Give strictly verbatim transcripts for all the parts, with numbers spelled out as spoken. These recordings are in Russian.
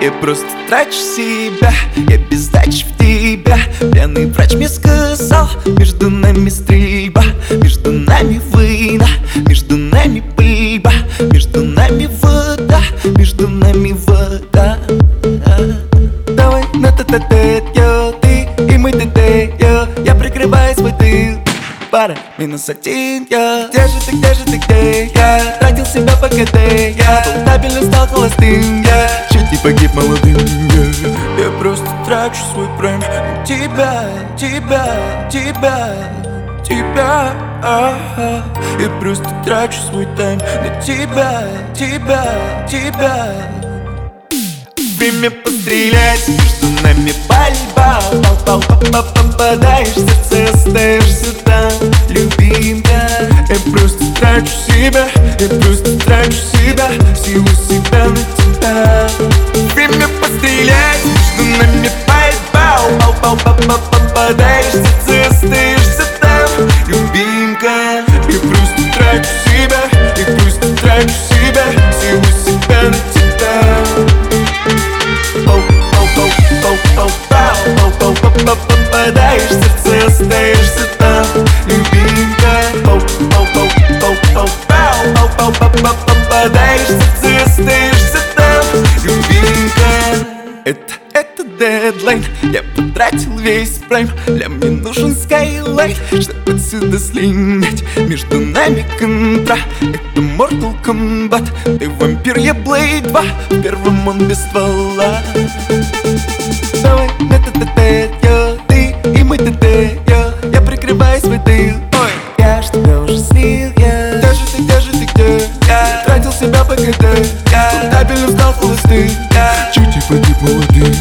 Я просто трачу себя, я без сдачи в тебя. Пьяный врач мне сказал, между нами стрельба, между нами война, между нами пыльба, между нами вода, между нами вода. Давай на тет-а-тет, йо, ты и мы тет-тет, йо. Я прикрываю свой тыл, пара, минус один, я. Где же ты, где же ты, где я? Тратил себя по КТ, я стабильно стал холостым, я чуть не погиб молодым, я. Я просто трачу свой прайм на тебя, тебя, тебя, тебя, ага. Я просто трачу свой тайм на тебя, тебя, тебя. Время пострелять, между нами пальба. Попадаешь в сердце, остаешься там, любимка. Я просто трачу себя, я просто трачу себя, силу себя на тебя. Время пострелять, между нами пальба. Попадаешь в сердце, остаешься там, любимка. Я просто трачу себя, я просто трачу себя, силу себя на тебя. Попадаешь в сердце, остаешься там, любимка. Попадаешь в сердце, остаешься там, любимка. Это, это дедлайн, я потратил весь прайм. Для мне нужен скайлайт, чтобы отсюда слинять. Между нами контра, это Mortal Kombat. Ты вампир, я Блейд два, в первом он без ствола. Давай на тет-а-тет, йо, ты и мы тет-тет, йо. Я прикрываю свой тыл, ой, я ж тебя уже слил, я. Где же ты, где же ты, где? Я тратил себя по КТ, я стабильно стал холостым, я чуть не погиб молодым.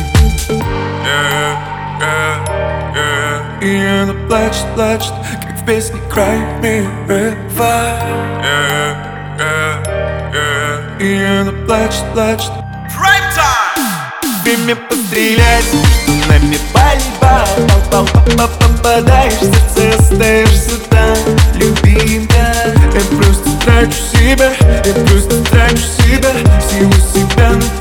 И она плачет, плачет, как в песне Cry Me River. И она плачет, плачет. Время пострелять, между нами пальба. Попадаешь в сердце, остаешься там, любимка. Я просто трачу себя, я просто трачу себя, силу себя на